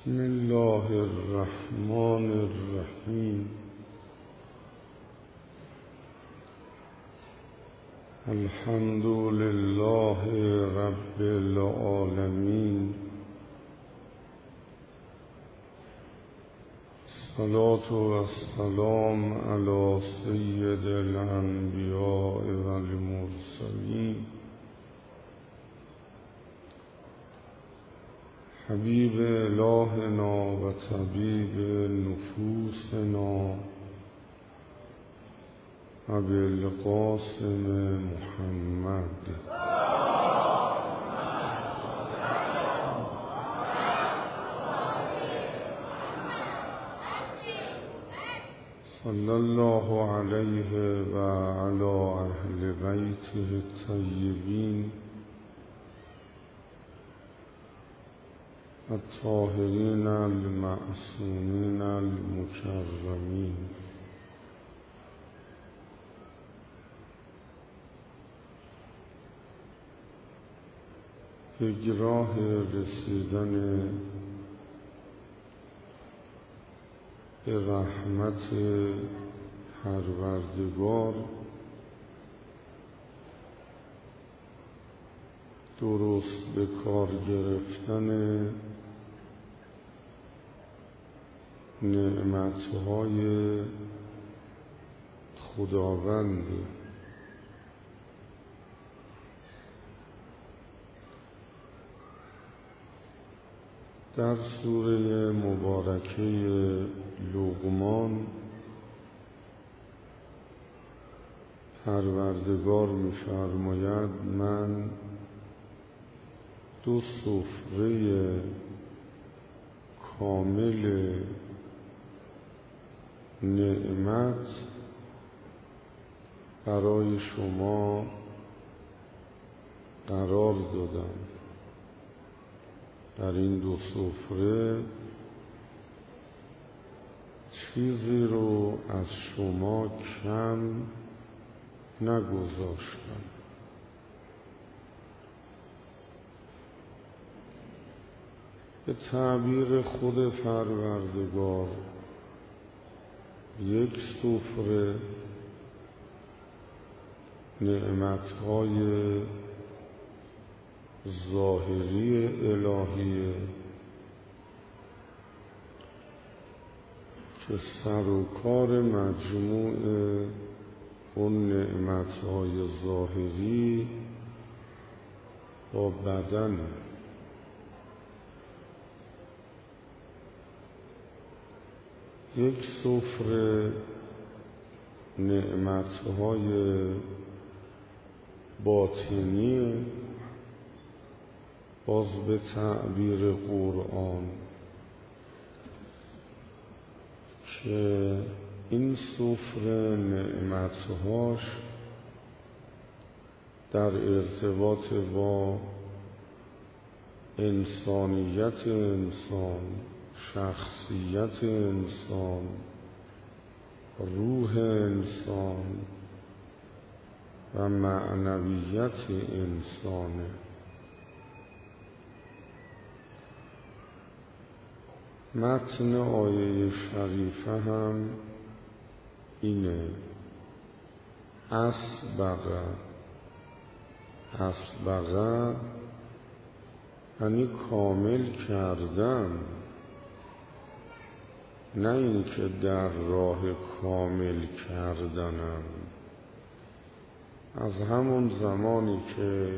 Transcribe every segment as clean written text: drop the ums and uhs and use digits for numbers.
بسم الله الرحمن الرحیم. الحمد لله رب العالمین. الصلاة والسلام علی سید الانبیاء والمرسلین حبیب الهنا و طبیب نفوسنا ابوالقاسم محمد صلی الله علیه و علی اهل بیته الطیبین الطاهرین المعصومین المکرمین. یک راه رسیدن به رحمت پروردگار، درست به کار گرفتن نعمتهای خداوند. در سوره مبارکه لقمان پروردگار می‌فرماید من دو سفره کامل نعمت برای شما قرار دادم. در این دو سفره چیزی رو از شما کم نگذاشتم. به تعبیر خود پروردگار یک سفره نعمتهای ظاهری الهیه که سر و کار مجموع اون نعمتهای ظاهری با بدن. یک سفره نعمتهای باطنی باز به تعبیر قرآن که این سفره نعمتهاش در ارتباط با انسانیت انسان، شخصیت انسان، روح انسان و معنویت انسانه. متن آیه شریفه هم اینه: اسبغ یعنی کامل کردن، نه اینکه در راه کامل کردنم. از همون زمانی که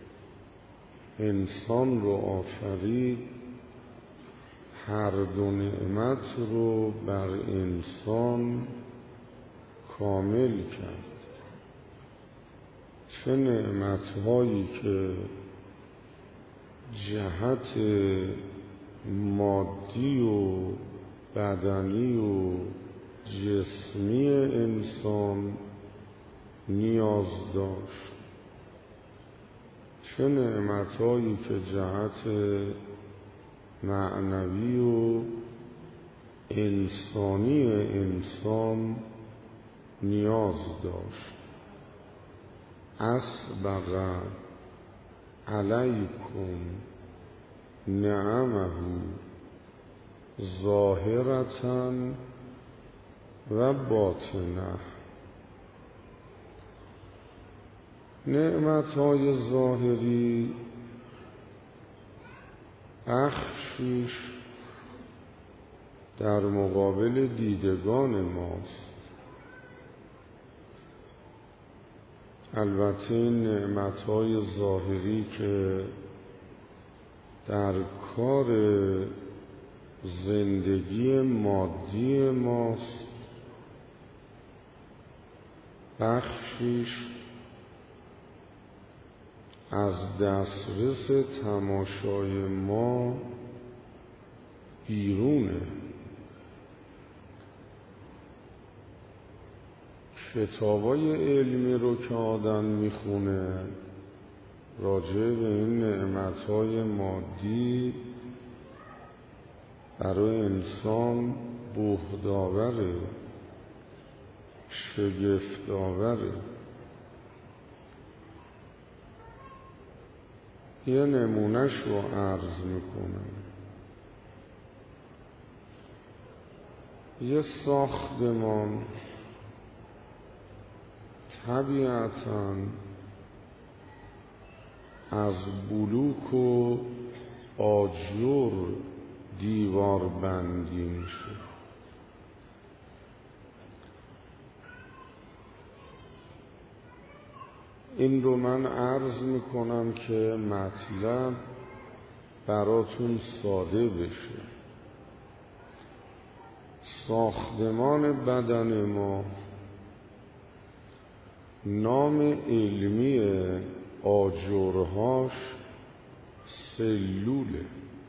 انسان رو آفرید هر دو نعمت رو بر انسان کامل کرد. چه نعمتهایی که جهت مادی و بدنی و جسمی انسان نیاز داشت، چه نعمتهایی که جهت معنوی و انسانی انسان نیاز داشت. اسبغ علیکم نعمه ظاهرةً و باطنه. نعمتهای ظاهری بخشیش در مقابل دیدگان ماست. البته این نعمتهای ظاهری که در کار زندگی مادی ماست، بخشیش از دسترس تماشای ما بیرونه. کتابای علمی رو که آدم میخونه راجع به این نعمتهای مادی برای انسان بهداوره، شگفت‌آوره. یه نمونهش رو عرض میکنم. یه ساختمان طبیعتاً از بلوک و آجر دیوار بندی میشه. این رو من عرض میکنم که مطلب براتون ساده بشه. ساختمان بدن ما نام علمی آجرهاش سلوله،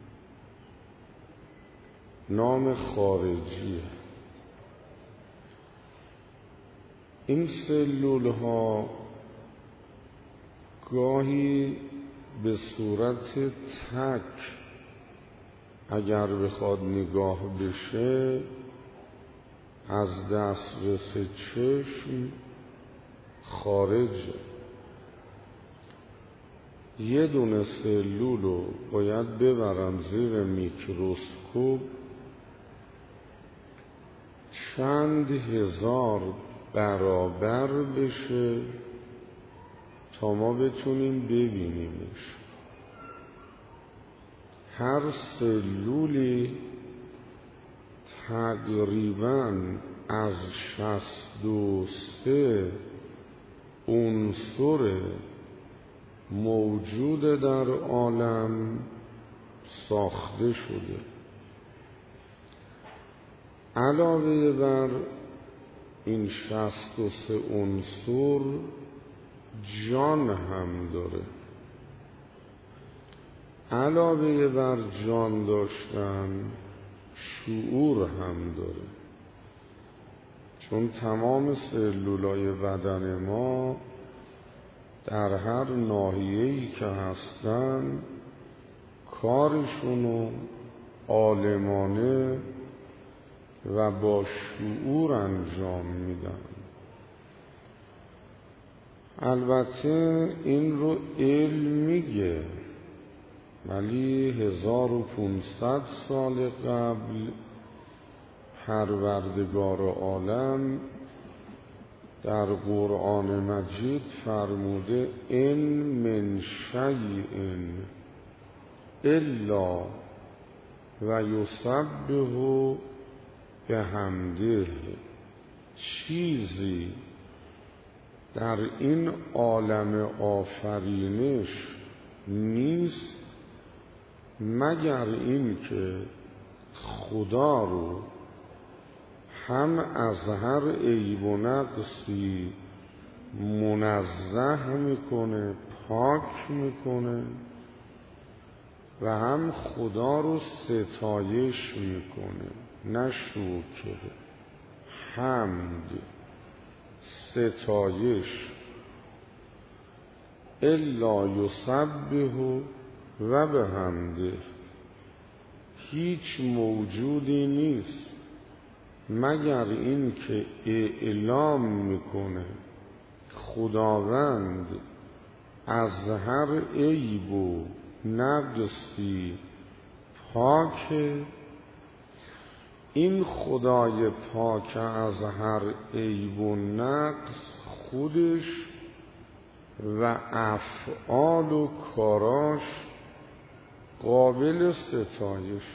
نام خارجیه. این سلول ها گاهی به صورت تک اگر بخواد نگاه بشه از دسترس چشم خارجه. یه دونه سلول رو باید ببرن زیر میکروسکوپ، چند هزار برابر بشه تا ما بتونیم ببینیمش. هر سلولی تقریباً از 63 عنصر موجود در عالم ساخته شده. علاوه بر این 63 عنصر جان هم داره. علاوه بر جان داشتن شعور هم داره، چون تمام سلولای بدن ما در هر ناحیه‌ای که هستن کارشونو عالمانه و با شعور انجام میدن. البته این رو علم میگه، ولی 1500 سال قبل پروردگار عالم در قرآن مجید فرموده ان من شیء الا و یسبح بحمده. چیزی در این عالم آفرینش نیست مگر این که خدا رو هم از هر عیب و نقصی منزه میکنه، پاک میکنه و هم خدا رو ستایش میکنه، نه شکر، حمد، ستایش. الا یسبح و بحمده. هیچ موجودی نیست مگر این که اعلام میکنه خداوند از هر عیب و نقصی پاکه این خدای پاک از هر عیب و نقص خودش و افعال و کاراش قابل ستایش.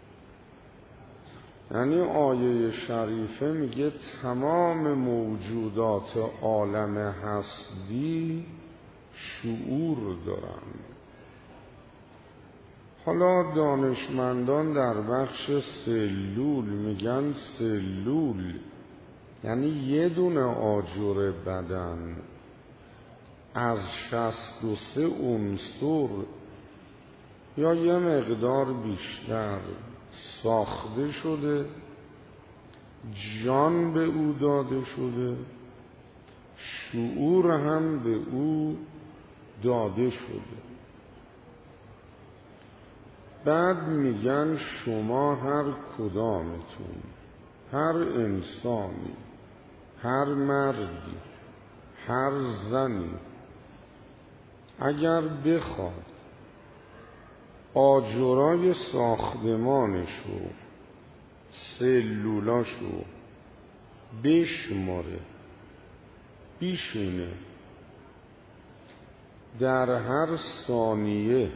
یعنی آیه شریفه میگه تمام موجودات عالم هستی شعور دارند. حالا دانشمندان در بخش سلول میگن سلول یعنی یه دونه آجر بدن از 63 عنصر یا یه مقدار بیشتر ساخته شده، جان به او داده شده، شعور هم به او داده شده. بعد میگن شما هر کدامتون، هر انسانی، هر مردی، هر زنی اگر بخواد آجرای ساختمانشو، سلولاشو بشماره، بیشینه در هر ثانیه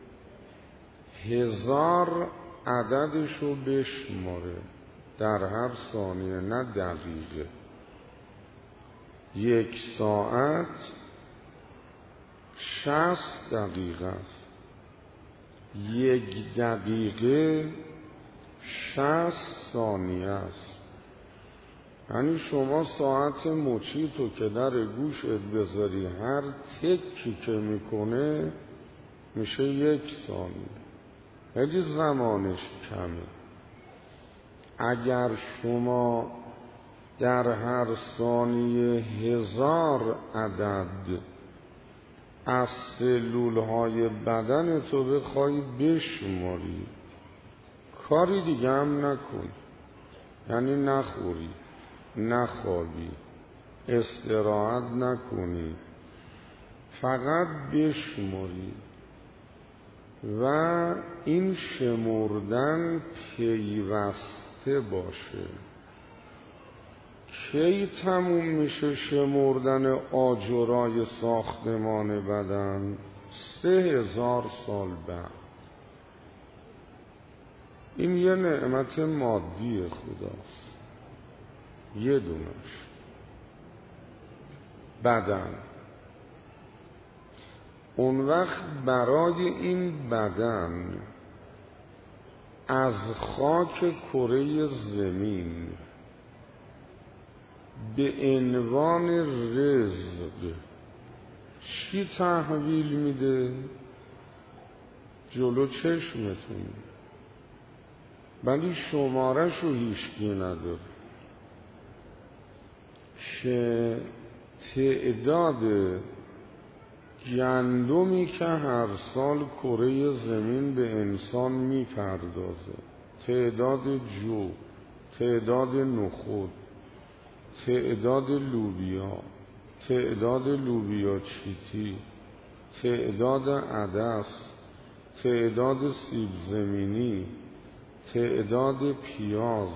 1000 عددشو بشماره، در هر ثانیه، نه دقیقه. 1 ساعت 60 دقیقه است، 1 دقیقه 60 ثانیه است. یعنی شما ساعت مچی تو که در گوشت بذاری هر تکی که میکنه میشه 1 ثانیه. خیلی زمانش کمه. اگر شما در هر ثانیه 1000 عدد از سلولهای بدن تو بخوای بشماری، کاری دیگه هم نکن، یعنی نخوری، نخوابی، استراحت نکنی، فقط بشماری و این شمردن پیوسته باشه. کی تموم میشه شمردن آجرای ساختمان بدن؟ 3000 سال بعد. این یه نعمت مادی خداست، یه دونش بدن. اون وقت برای این بدن از خاک کره زمین به عنوان رزق چی تحویل میده؟ جلو چشمتون، ولی شماره‌شو هیچکی نداره که تعداد گندمی که هر سال کره زمین به انسان میپردازه، تعداد جو، تعداد نخود، تعداد لوبیا، تعداد لوبیا چیتی، تعداد عدس، تعداد سیب زمینی، تعداد پیاز،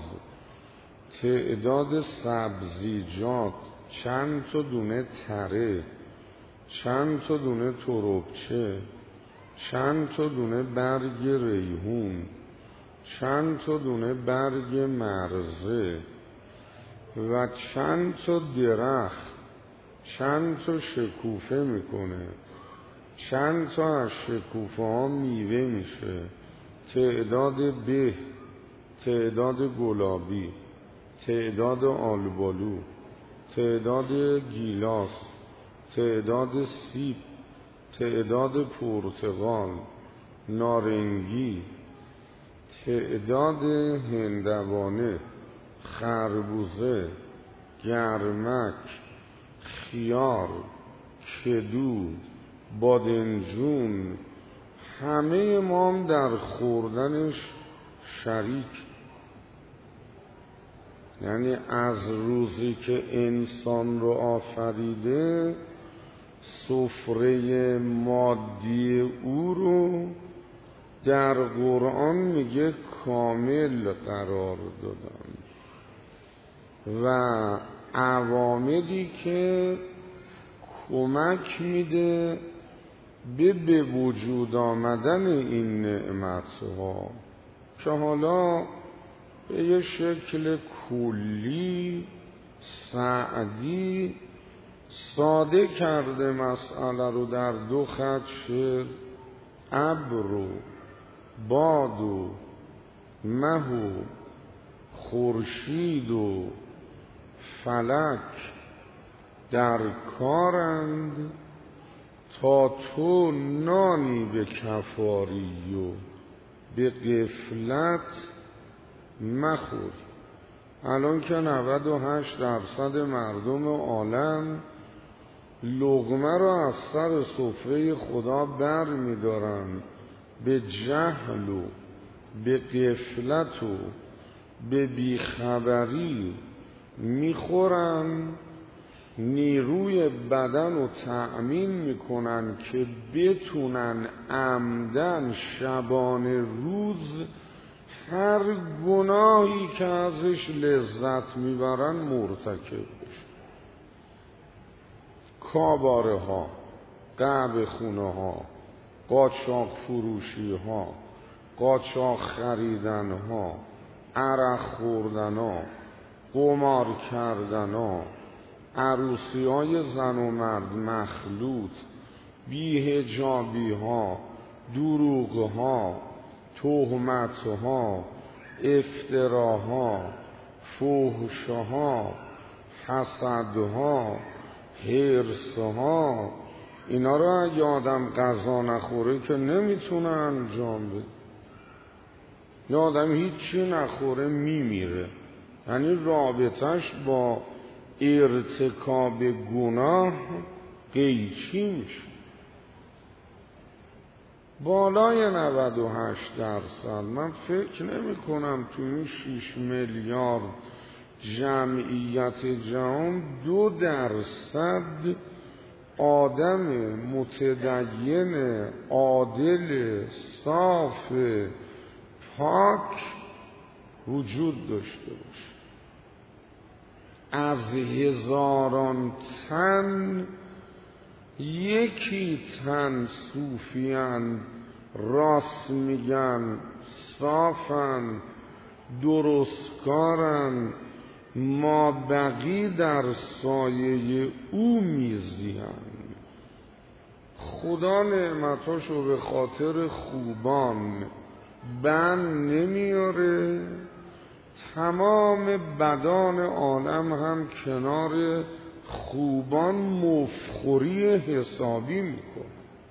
تعداد سبزیجات، چند تا دونه تره، چند تا دونه تربچه، چند تا دونه برگ ریحون، چند تا دونه برگ مرزه و چند تا درخت چند تا شکوفه میکنه، چند تا از شکوفه ها میوه میشه، تعداد به، تعداد گلابی، تعداد آلبالو، تعداد گیلاس، تعداد سیب، تعداد پرتقال، نارنگی، تعداد هندوانه، خربوزه، گرمک، خیار، کدو، بادنجون، همه ما هم در خوردنش شریک. یعنی از روزی که انسان رو آفریده سفره مادی او رو در قرآن میگه کامل قرار دادم و عواملی که کمک میده به وجود آمدن این نعمتها که حالا به یه شکل کلی سعدی ساده کرده مسئله رو در 2 خط شعر: ابر و باد و مه و خورشید و فلک در کارند تا تو نانی به کفاری و به غفلت مخور. الان که 98% مردم عالم لقمه را از سر سفره خدا بر می‌دارن، به جهل و به غفلت و به بیخبری میخورن، نیروی بدن رو تأمین میکنن که بتونن عمدن شبانه روز هر گناهی که ازش لذت میبرن مرتکب بشن. کاباره ها، قهوه خونه ها، قاچاق فروشی ها، قاچاق خریدن ها، عرق خوردن ها، قمار کردن ها، عروسی های زن و مرد مخلوط، بی‌حجابی ها، دروغ ها، تهمت ها، افتراها، فحش ها، حسد ها، حرص ها، اینا رو اگه آدم غذا نخوره که نمیتونه انجام بده. یه آدم هیچی نخوره میمیره، یعنی رابطش با ارتکاب گناه قیچی میشه. بالای 98%. من فکر نمی کنم تو این 6 میلیارد جمعیت جهان 2% آدم متدین عادل صاف پاک وجود داشته باشه. از 1000 تن 1 تن صوفیان، راست میگن، صافن، درستکارن، ما بقی در سایه او میزیان. خدا نعمتاشو به خاطر خوبان بند نمیاره، تمام بدان عالم هم کنار خوبان مفخوری حسابی میکنه.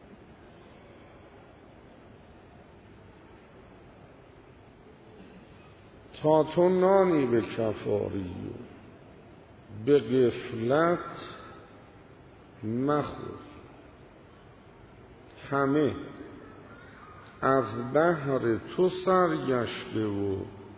تا تو نانی به کفاری به غفلت مخور. همه از بحر تو سرگشته و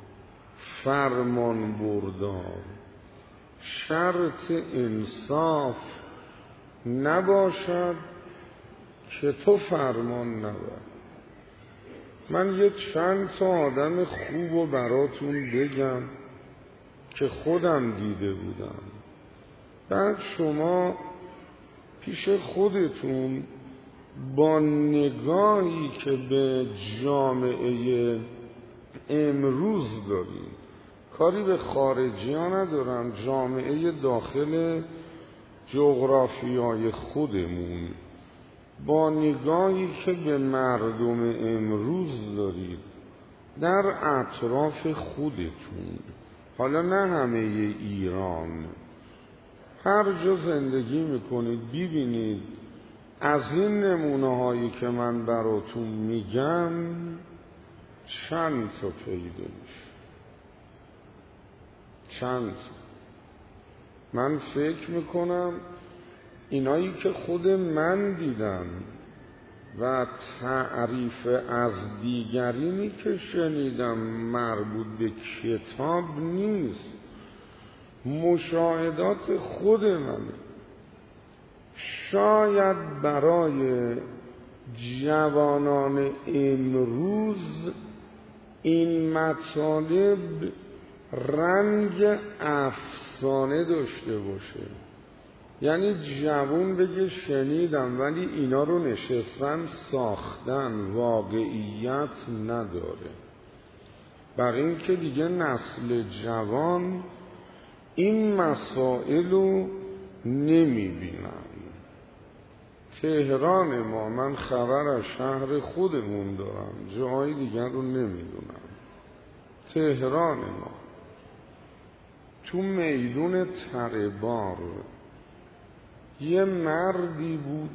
فرمان بردار، شرط انصاف نباشد که تو فرمان نبر. من یه چند تا آدم خوب و براتون بگم که خودم دیده بودم، بعد شما پیش خودتون با نگاهی که به جامعه امروز دارید، کاری به خارجی ها ندارم، جامعه داخل جغرافیای خودمون، با نگاهی که به مردم امروز دارید در اطراف خودتون، حالا نه همه ایران، هر جا زندگی میکنید، ببینید از این نمونه هایی که من براتون میگم چند تا پیدا میشه. چند تا. من فکر میکنم اینایی که خود من دیدم و تعریف از دیگرینی که شنیدم مربوط به کتاب نیست، مشاهدات خود منه. شاید برای جوانان امروز این مطالب رنگ افسانه داشته باشه، یعنی جوان بگه شنیدم ولی اینا رو نشستن ساختن، واقعیت نداره. برای این که دیگه نسل جوان این مسائل رو نمیبینن. تهران ما، من خبر از شهر خودمون دارم، جاهای دیگر رو نمیدونم، تهران ما تو میدون تره‌بار یه مردی بود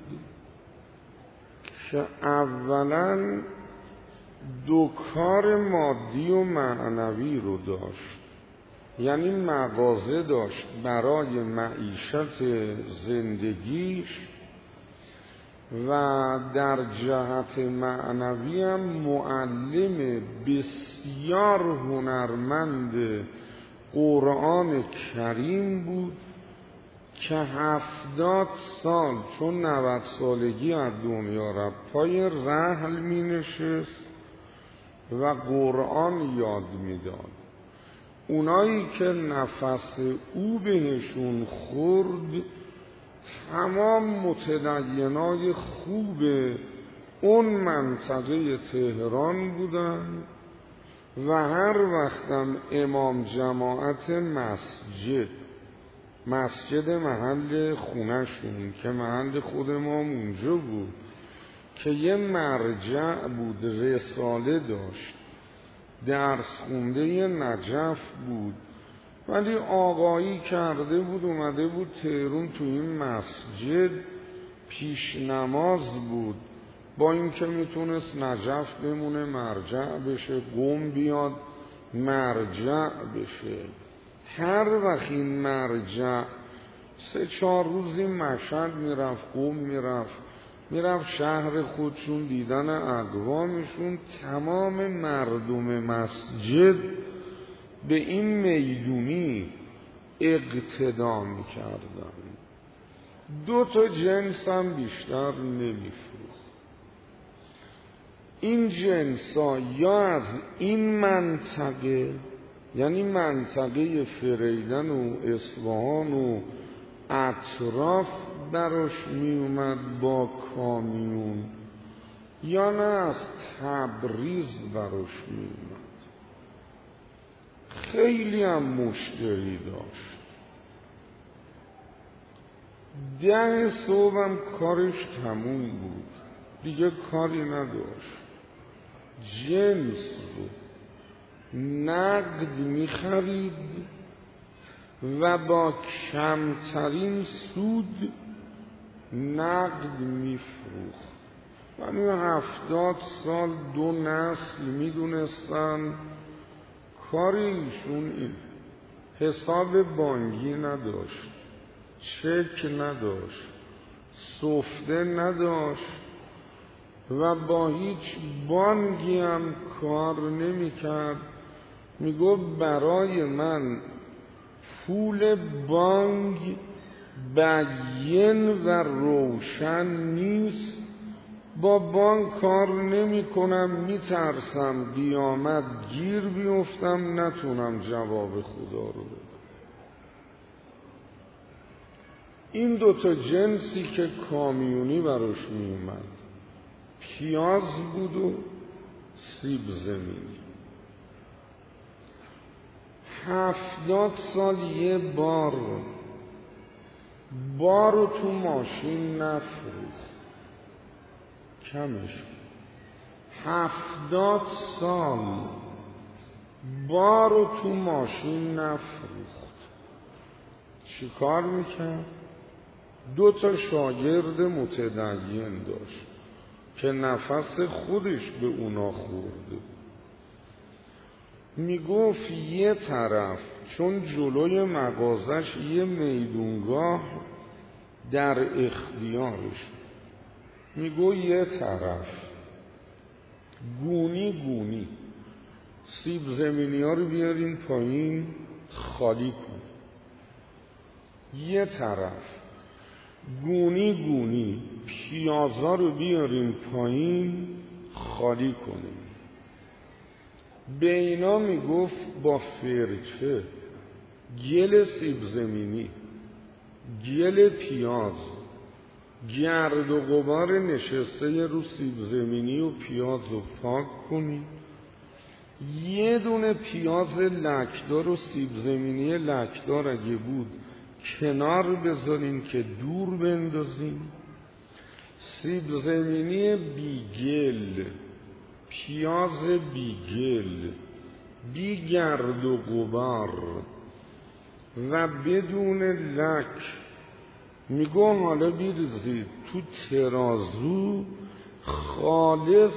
که اولا دو کار مادی و معنوی رو داشت، یعنی مغازه داشت برای معیشت زندگیش و در جهت معنوی هم معلم بسیار هنرمند قرآن کریم بود که 70 سال چون 90 سالگی از دنیا رفت پای رحل می نشست و قرآن یاد می داد. اونایی که نفس او بهشون خورد تمام متدینای خوب اون منطقه تهران بودن و هر وقتم امام جماعت مسجد محل خونشون که محل خود ما اونجا بود که یه مرجع بود، رساله داشت، درس خونده نجف بود، ولی آقایی کرده بود اومده بود تهران تو این مسجد پیش نماز بود، با اینکه میتونست نجف بمونه مرجع بشه، قم بیاد مرجع بشه. هر وقت این مرجع 3-4 روزی مشهد میرفت، قم میرفت شهر خودشون دیدن اقوامشون، تمام مردم مسجد به این میدونی اقتدا میکردن. 2 جنس هم بیشتر نمیفروخت. این جنس ها یا از این منطقه، یعنی منطقه فریدن و اصفهان و اطراف براش می اومد با کامیون، یا نه از تبریز براش می اومد. خیلی هم مشتری داشت. 10 صبح هم کارش تموم بود، دیگه کاری نداشت. جنس بود، نقد می خرید و با کمترین سود نقد می فروخت. یعنی 70 سال 2 نسل می دونستن کار ایشون این. حساب بانکی نداشت، چک نداشت، سفته نداشت و با هیچ بانکی هم کار نمی کرد. می گفت برای من پول بانک بیان و روشن نیست، با بانک کار نمی کنم، می ترسم قیامت گیر بیفتم نتونم جواب خدا رو بدم. این 2 جنسی که کامیونی براش می اومد، پیاز بود و سیب زمینی. 70 سال یه بار رو تو ماشین نفروخت، کمش. 70 سال بار رو تو ماشین نفروخت. چی کار میکرد؟ 2 شاگرد متدین داشت که نفس خودش به اونا خورده. میگفت یه طرف چون جلوی مغازش یه میدونگاه در اختیارش، میگو یه طرف گونی سیب زمینی ها رو بیارین پایین خالی کن، یه طرف گونی پیازا رو بیاریم پایین خالی کنیم. به اینا میگفت با فرچه، گل سیب زمینی، گل پیاز، گرد و غبار نشسته رو سیب زمینی و پیاز رو پاک کنید. یه دونه پیاز لکدار و سیب زمینی لکدار اگه بود کنار بذارین که دور بندازین. سیب زمینی بیگل، پیاز بیگل، بی گرد و غبار و بدون لک میگو حالا بیریزید تو ترازو، خالص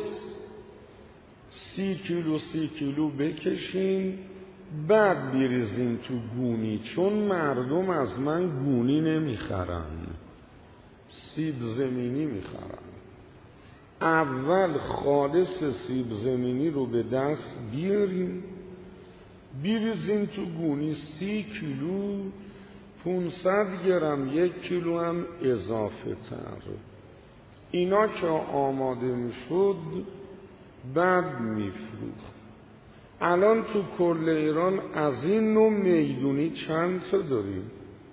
30 کیلو بکشین، بعد بیریزین تو گونی، چون مردم از من گونی نمیخرن، سیب زمینی میخرن. اول خالص سیب زمینی رو به دست بیارین، بیریزین تو گونی. 30 کیلو 500 گرم، 1 کیلو هم اضافه تر. اینا که آماده میشد بعد میفروخت. الان تو کل ایران از این نوع میدونی چند تا داریم؟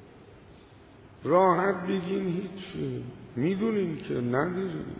راحت بگین هیچی، میدونین که نداریم.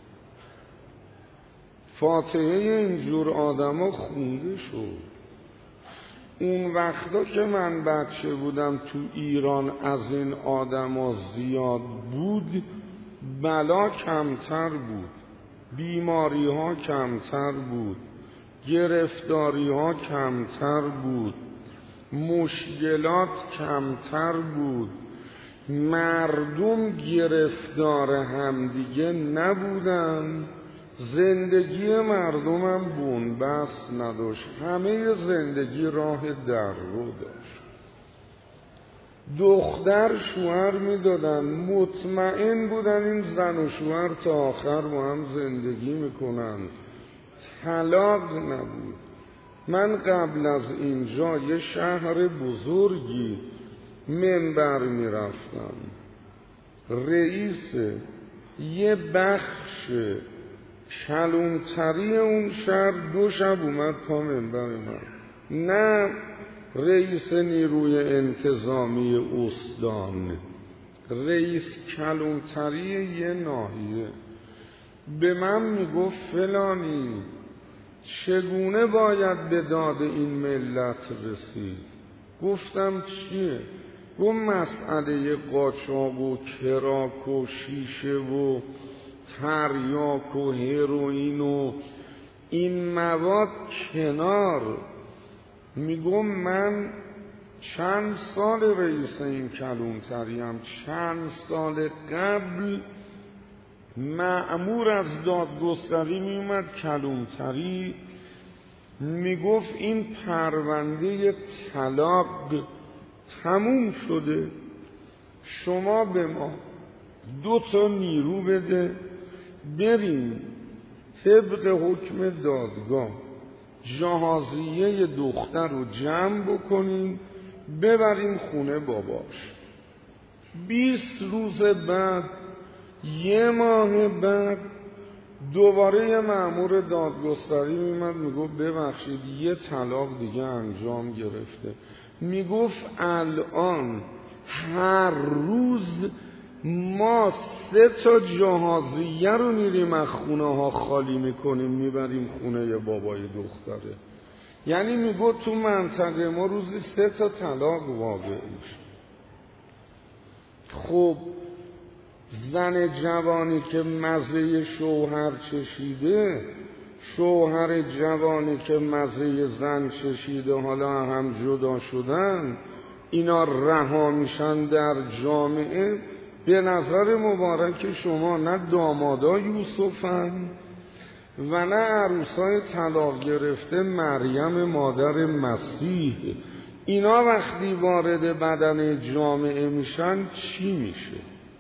فاتحه اینجور آدم ها خونده شد. اون وقتا که من بچه بودم تو ایران از این آدم ها زیاد بود، بلا کمتر بود، بیماری ها کمتر بود، گرفتاری ها کمتر بود، مشکلات کمتر بود، مردم گرفتار همدیگه نبودن، زندگی مردمم بنبست نداشت، همه زندگی راه در رو داشت. دختر شوهر میدادن، مطمئن بودن این زن و شوهر تا آخر با هم زندگی میکنن، طلاق نبود. من قبل از اینجا یه شهر بزرگی منبر میرفتم، رئیس یه بخش کلانتری اون شهر 2 شب اومد پا منبر من، نه رئیس نیروی انتظامی استان، رئیس کلانتری یه ناحیه. به من میگفت فلانی چگونه باید به داد این ملت رسید؟ گفتم چیه؟ گفت مسئله قاچاق و کراک و شیشه و تریاک و هروئین و این مواد کنار. میگم من چند سال رئیس این کلانتریم، چند سال قبل مأمور از دادگستری میومد کلانتری، میگفت این پرونده طلاق تموم شده، شما به ما 2 تا نیرو بده، بریم طبق حکم دادگاه جهازیه دختر رو جمع بکنیم ببریم خونه باباش. 20 روز بعد، 1 ماه بعد، دوباره یه مأمور دادگستری میمد میگفت ببخشید یه طلاق دیگه انجام گرفته. میگفت الان هر روز ما 3 تا جهازیه رو میریم از خونه ها خالی میکنیم میبریم خونه بابای دختره. یعنی میگفت تو منطقه ما روزی 3 تا طلاق واقع میشه. خب زن جوانی که مزه شوهر چشیده، شوهر جوانی که مزه زن چشیده، حالا هم جدا شدن، اینا رها میشن در جامعه. به نظر مبارک شما نه دامادا یوسفن و نه عروسای طلاق گرفته مریم مادر مسیح. اینا وقتی وارد بدن جامعه میشن چی میشه؟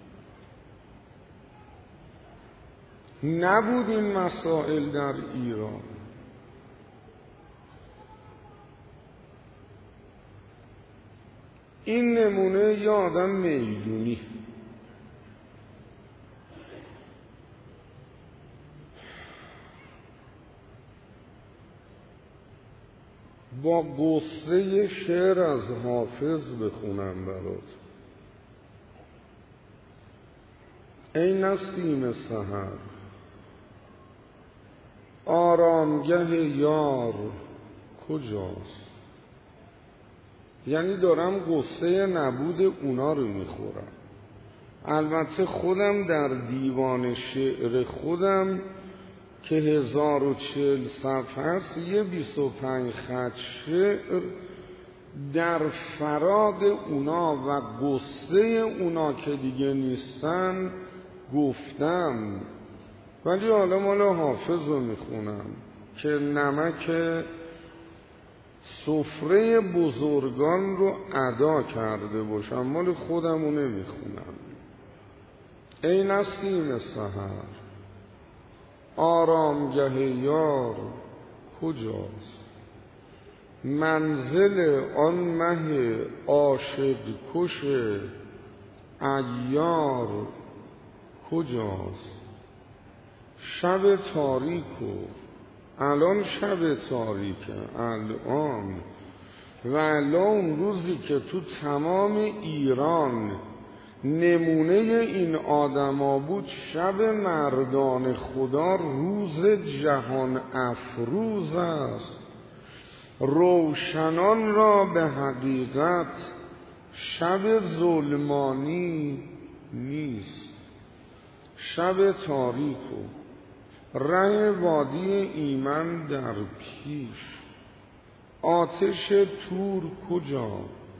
نبود این مسائل در ایران. این نمونه یه آدم میدونی با قصه شعر از حافظ بخونم برات. ای نسیم سحر، آرامگه یار کجاست؟ یعنی دارم قصه نبود اونا رو میخورم. البته خودم در دیوان شعر خودم که 1040 صفحه است، یه 25 خط شعر در فراق اونا و قصه اونا که دیگه نیستن گفتم، ولی حالا مال حافظ رو میخونم که نمک سفره بزرگان رو ادا کرده باشم، مال خودم رو نمیخونم. ای نسیم سحر، آرامگه یار کجاست؟ منزل آن مه عاشق کش عیار کجاست؟ شب تاریکو، الان شب تاریکه الان، و الان روزی که تو تمام ایران نمونه این آدما بود، شب مردان خدا روز جهان افروز است. روشنان را به حقیقت شب ظلمانی نیست. شب تاریکو، ره وادی ایمن در پیش، آتش تور کجا؟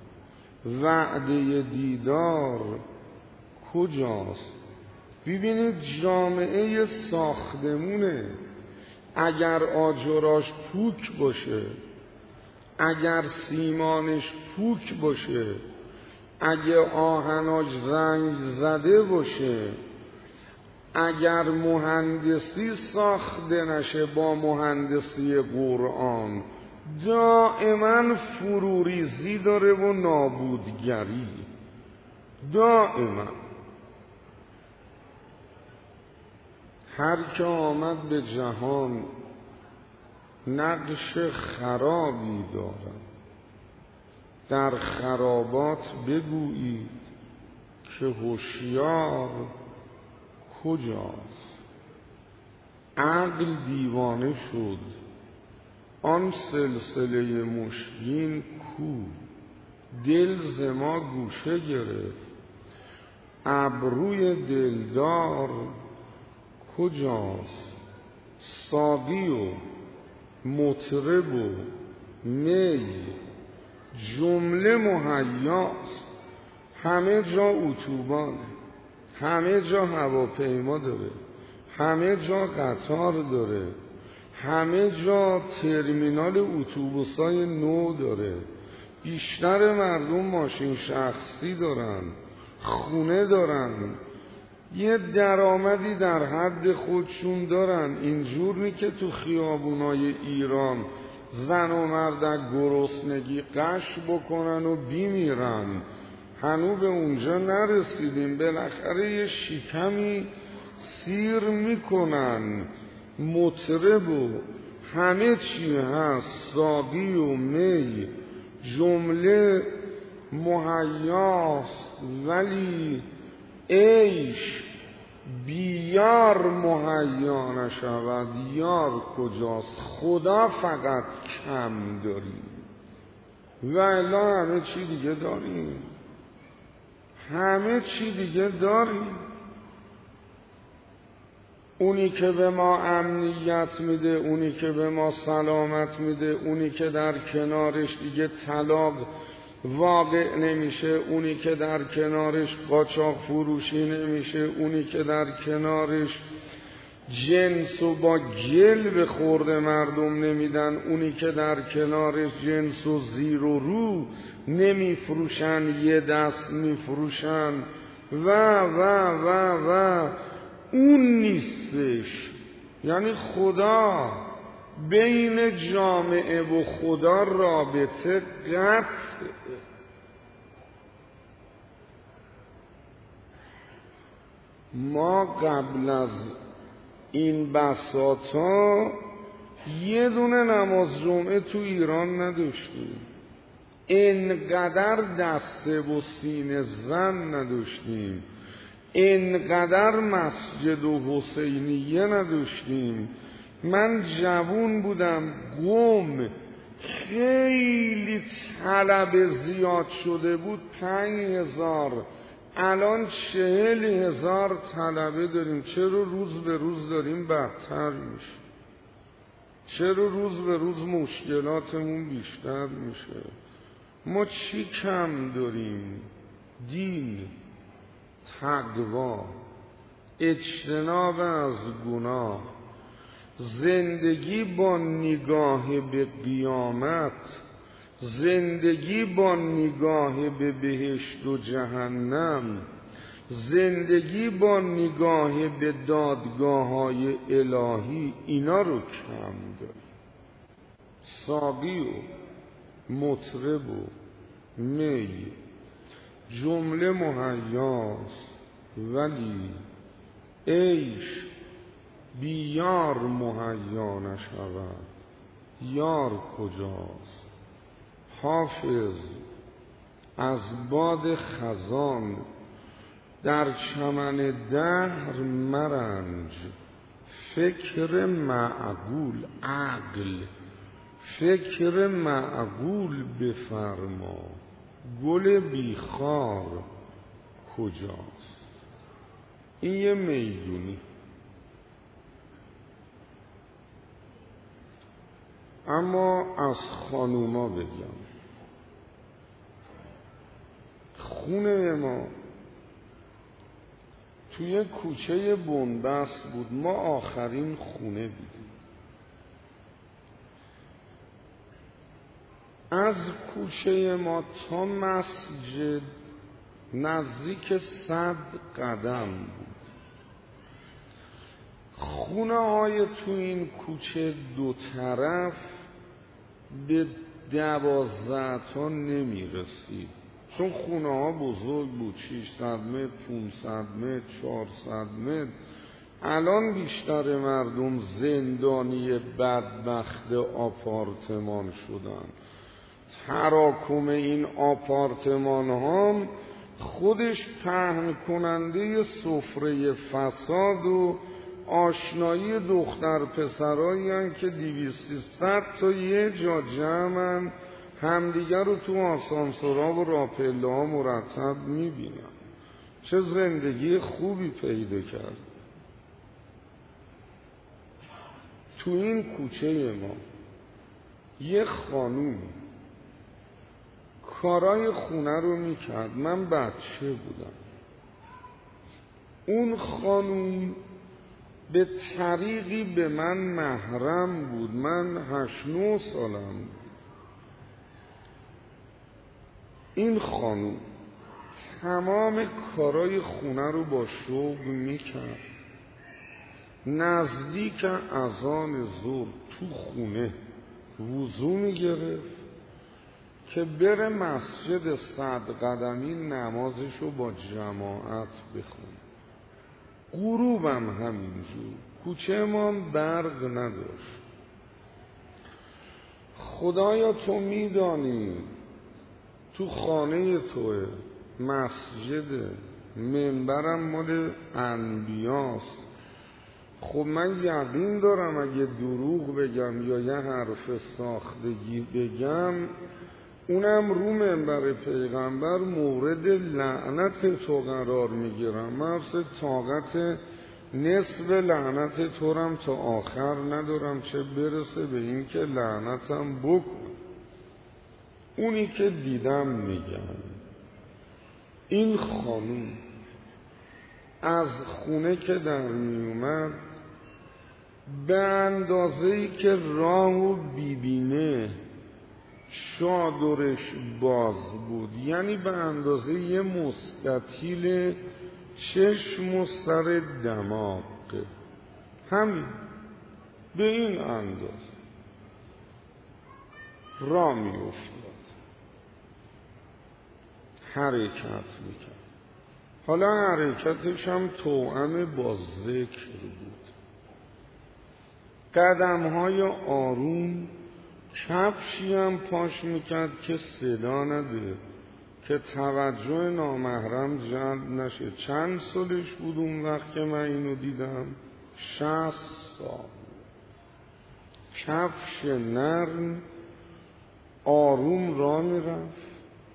وعده دیدار کجاست؟ ببینید جامعه ساختمونه، اگر آجراش پوک باشه، اگر سیمانش پوک باشه، اگر آهناش زنگ زده باشه، اگر مهندسی ساخته نشه با مهندسی قرآن، دائما فروریزی داره و نابودگری. دائما هر که آمد به جهان نقش خرابی دارد. در خرابات بگویید که هوشیار کجاست؟ عقل دیوانه شد، آن سلسله مشکین کو؟ دل ز ما گوشه گرفت، ابروی دلدار کجاست؟ ساقی و مطرب و می جمله مهیاست، همه جا اتوبانه، همه جا هواپیما داره، همه جا قطار داره، همه جا ترمینال اتوبوسای نو داره، بیشتر مردم ماشین شخصی دارن، خونه دارن، یه درآمدی در حد خودشون دارن. اینجور نی که تو خیابونای ایران زن و مرد گرسنگی قش بکنن و بیمیرن. هنو به اونجا نرسیدیم، بالاخره یه شکمی سیر میکنن. مطرب و همه چی هست، ساقی و می جمله مهیاست، ولی عیش بیار مهیا نشود. یار کجاست؟ خدا فقط کم داریم و الا همه چی دیگه داریم، همه چی دیگه داریم. اونی که به ما امنیت میده، اونی که به ما سلامت میده، اونی که در کنارش دیگه طلاق واقع نمیشه، اونی که در کنارش قاچاق فروشی نمیشه، اونی که در کنارش جنس و با گل به خورد مردم نمیدن، اونی که در کنارش جنس و زیر و رو نمیفروشن، یه دست میفروشن و اون نیستش. یعنی خدا بین جامعه و خدا رابطه قطع. ما قبل از این بساطا یه دونه نماز جمعه تو ایران نداشتیم، اینقدر دسته و سینه زن نداشتیم، اینقدر مسجد و حسینیه نداشتیم. من جوون بودم، گم خیلی طلب زیاد شده بود، 5000، الان 40,000 طلبه داریم. چرا روز به روز داریم بدتر میشه؟ چرا روز به روز مشکلاتمون بیشتر میشه؟ ما چی کم داریم؟ دین، تقوا، اجتناب از گناه، زندگی با نگاه به قیامت، زندگی با نگاه به بهشت و جهنم، زندگی با نگاه به دادگاه‌های الهی، اینا رو کم داریم. ساقی و مطرب و می جمله مهیاست، ولی عیش بیار مهیا نشود، یار کجاست؟ حافظ از باد خزان در چمن دهر مرنج، فکر معقول عقل، فکر معقول بفرما، گل بیخار کجاست؟ این یه میدونی. اما از خانوما بگم، خونه ما توی کوچه بنبست بود، ما آخرین خونه بودیم. از کوچه ما تا مسجد نزدیک 100 قدم بود. خونه های تو این کوچه دو طرف به 12 تا نمی رسید، چون خونه ها بزرگ بود، 600 متر، 500 متر، 400 متر. الان بیشتر مردم زندانی بدبخت آپارتمان شدن. تراکم این آپارتمان ها خودش پهن کننده سفره فساد و آشنایی دختر پسرایی هن که 200-300 تا یه جا جمعن، همدیگر رو تو آسانسورها و راپله ها مرتب میبینن. چه زندگی خوبی پیدا کرد. تو این کوچه ما یه خانوم کارای خونه رو میکرد، من بچه بودم. اون خانوم به طریقی به من محرم بود، من 8-9 سالم بود. این خانوم تمام کارای خونه رو با شوق میکرد. نزدیک اذان ظهر تو خونه وضو میگرفت که بره مسجد 100 قدمی نمازشو با جماعت بخونه. غروبم همینجور. کوچه ما برق نداشت. خدایا تو میدانی تو خانه توه، مسجد، منبرم مال انبیاست. خب من یقین دارم اگه دروغ بگم یا یه حرف ساختگی بگم، اونم رو منبر پیغمبر مورد لعنت تو قرار میگیرم. من اصلا طاقت نصف لعنت تو رم تا آخر ندارم، چه برسه به این که لعنتم بکن. اونی که دیدم میگم، این خانوم از خونه که در میومد به اندازه‌ای که راهو بیبینه چادرش باز بود، یعنی به اندازه یه مستطیل چشم و سر دماغ، همین به این اندازه راه می افتاد، حرکت میکرد. حالا حرکتش هم توأم با ذکر بود. قدم‌های آروم، کفشی هم پاش میکرد که صدا نده، که توجه نامحرم جلب نشه. چند سالش بود اون وقت که من اینو دیدم؟ 60 سال. کفش نرم آروم راه میرفت.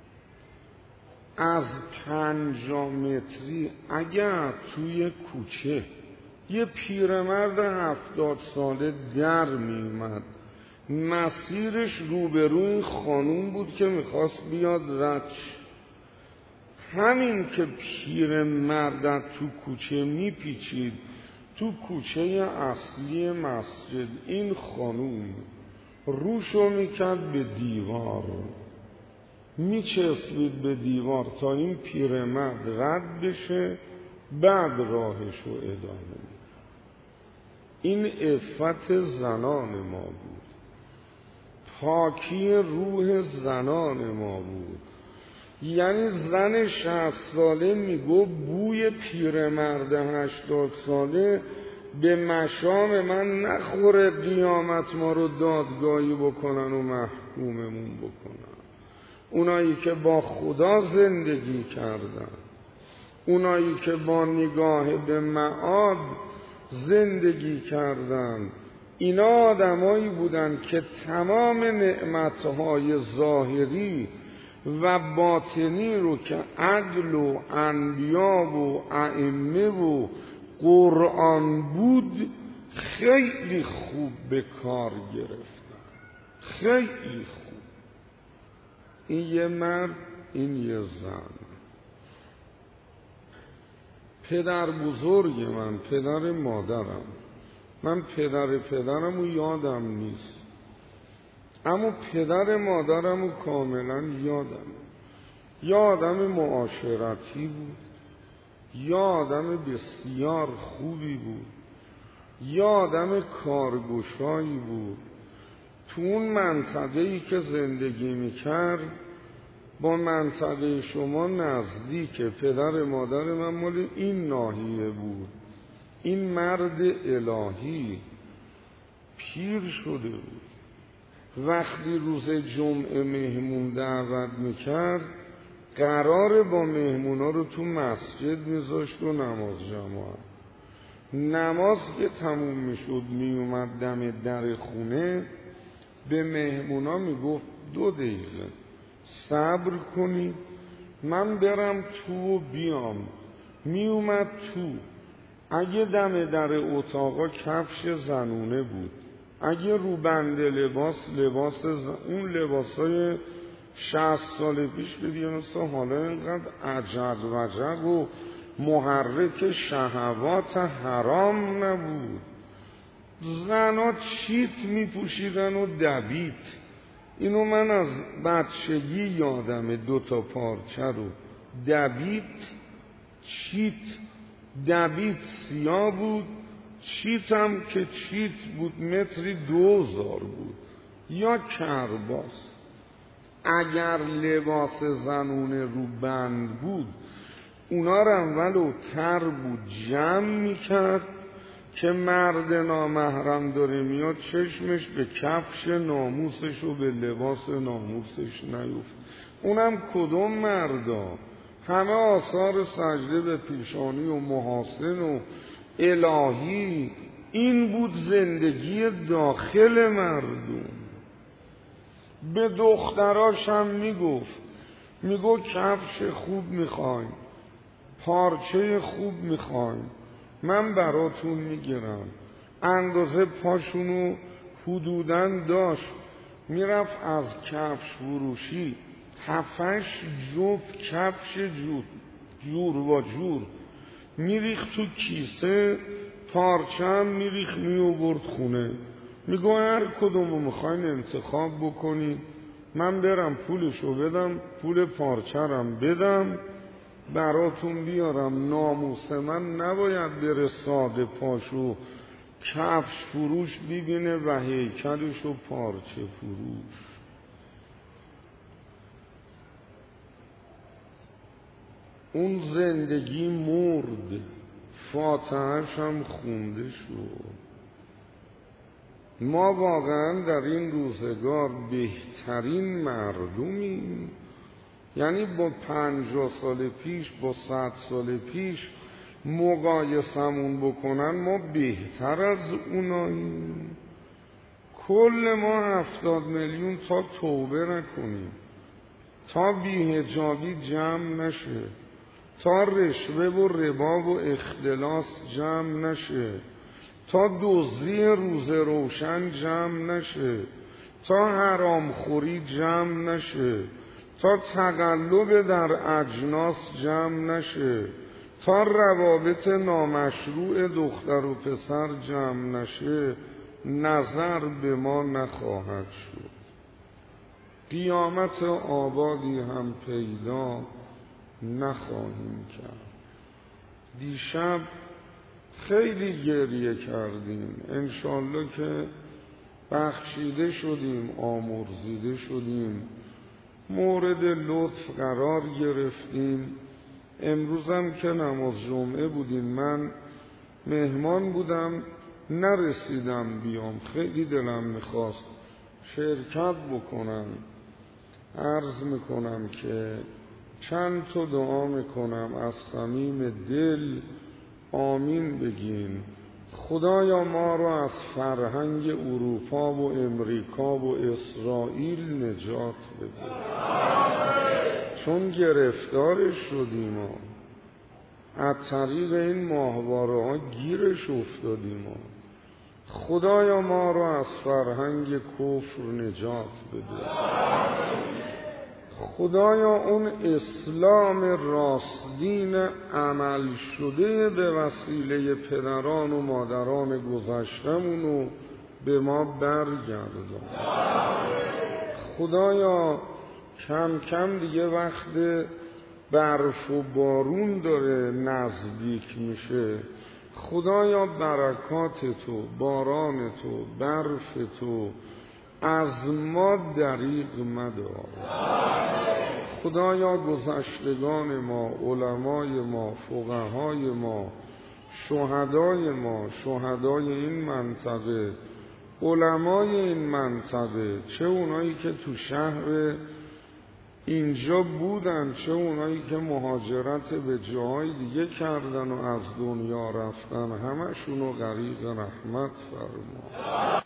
از 50 متری اگر توی کوچه یه پیرمرد 70 ساله در میومد، مسیرش روبروی خانوم بود که میخواست بیاد رد، همین که پیرمرد تو کوچه میپیچید تو کوچه اصلی مسجد، این خانوم روشو میکرد به دیوار، میچسبید به دیوار تا این پیرمرد رد بشه، بعد راهشو ادامه میده. این عفت زنان ما بود، پاکی روح زنان ما بود. یعنی زن 60 ساله میگو بوی پیرمرد 80 ساله به مشام من نخوره، قیامت ما رو دادگاهی بکنن و محکوممون بکنن. اونایی که با خدا زندگی کردن، اونایی که با نگاه به معاد زندگی کردن، اینا آدمایی بودن که تمام نعمتهای ظاهری و باطنی رو که عدل و انبیا و ائمه و قرآن بود خیلی خوب به کار گرفتن، خیلی خوب. این یه مرد، این یه زن. پدر بزرگ من، پدر مادرم، من پدرم رو یادم نیست، اما پدر مادرم رو کاملا یادم. یا آدم معاشرتی بود، یا آدم بسیار خوبی بود، یا آدم کارگشایی بود. تو اون منطقه‌ای که زندگی میکرد با منطقه شما نزدیک. پدر مادر من مال این ناحیه بود. این مرد الهی پیر شده بود، وقتی روز جمعه مهمون دعوت میکرد قرار با مهمونا رو تو مسجد میذاشت و نماز جماعت. نماز که تموم میشد میومد دم در خونه، به مهمونا میگفت 2 دقیقه صبر کنی من برم تو و بیام. میومد تو، اگه دم در اتاقا کفش زنونه بود، اگه رو بند لباس اون لباسای 60 سال پیش بدید مثلا حالا اینقدر عجب وجب و محرک شهوات حرام نبود. زنا چیت میپوشیدن و دویت. اینو من از بچگی یادمه، 2 تا پارچه رو دویت، چیت دویت سیاه بود، چیت هم که چیت بود متری 2000 بود، یا کرباس. اگر لباس زنونه رو بند بود اونا رو ولو تر بود جمع میکرد که مرد نامحرم داره میاد چشمش به کفش ناموسش و به لباس ناموسش نیفت. اونم کدوم مردا؟ همه آثار سجده به پیشانی و محاسن و الهی. این بود زندگی داخل مردم. به دختراش هم میگو کفش خوب میخواین، پارچه خوب میخواین، من براتون میگیرم. اندازه پاشونو حدوداً داشت. میرفت از کفش فروشی 7-8 جفت کفش جور و جور میریخت تو کیسه، پارچه هم میریخت میوبرد خونه. میگو هر کدومو میخواین انتخاب بکنین، من برم پولشو بدم، پول پارچه‌رم بدم براتون بیارم. ناموس من نباید بره ساده پاشو کفش فروش ببینه و هیکلشو پارچه فروش. اون زندگی مرد، فاتحه‌ش هم خونده شد. ما واقعا در این روزگار بهترین مردمیم؟ یعنی با 50 سال پیش، با 100 سال پیش مقایسمون بکنن ما بهتر از اوناییم؟ کل ما 70 میلیون تا توبه نکنیم، تا بی‌حجابی جمع نشه، تا رشوه و ربا و اختلاس جمع نشه، تا دزدی روز روشن جمع نشه، تا حرامخوری جمع نشه، تا تقلب در اجناس جمع نشه، تا روابط نامشروع دختر و پسر جمع نشه، نظر به ما نخواهد شد. قیامت آبادی هم پیدا نخواهیم کرد. دیشب خیلی گریه کردیم، انشالله که بخشیده شدیم، آمرزیده شدیم، مورد لطف قرار گرفتیم. امروزم که نماز جمعه بودیم، من مهمان بودم، نرسیدم بیام، خیلی دلم میخواست شرکت بکنم. عرض میکنم که چند تا دعا میکنم، از صمیم دل آمین بگین. خدایا ما را از فرهنگ اروپا و امریکا و اسرائیل نجات بده، چون گرفتارش شدیم و از طریق این ماهواره ها گیرش افتادیم. خدایا ما را از فرهنگ کفر نجات بده. خدایا اون اسلام راستین عمل شده به وسیله پدران و مادران گذشتمونو به ما برگردان. خدایا کم کم دیگه وقت برف و بارون داره نزدیک میشه، خدایا برکات تو، باران تو، برف تو از ما دریغ مدار. خدایا گذشتگان ما، علمای ما، فقهای ما، شهدای ما، شهدای این منطقه، علمای این منطقه، چه اونایی که تو شهر اینجا بودن، چه اونایی که مهاجرت به جاهای دیگه کردن و از دنیا رفتن، همشونو غریق رحمت فرما.